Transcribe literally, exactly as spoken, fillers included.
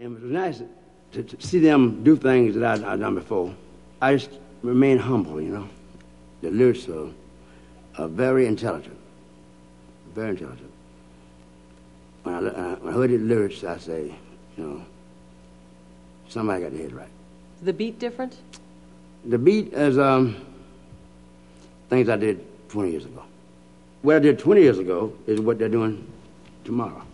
And it was nice to, to see them do things that I'd, I'd done before. I just remain humble, you know. The lyrics are, are very intelligent, very intelligent. When I, uh, when I heard the lyrics, I say, you know, somebody got the head right. Is the beat different? The beat is um, things I did twenty years ago. What I did twenty years ago is what they're doing tomorrow.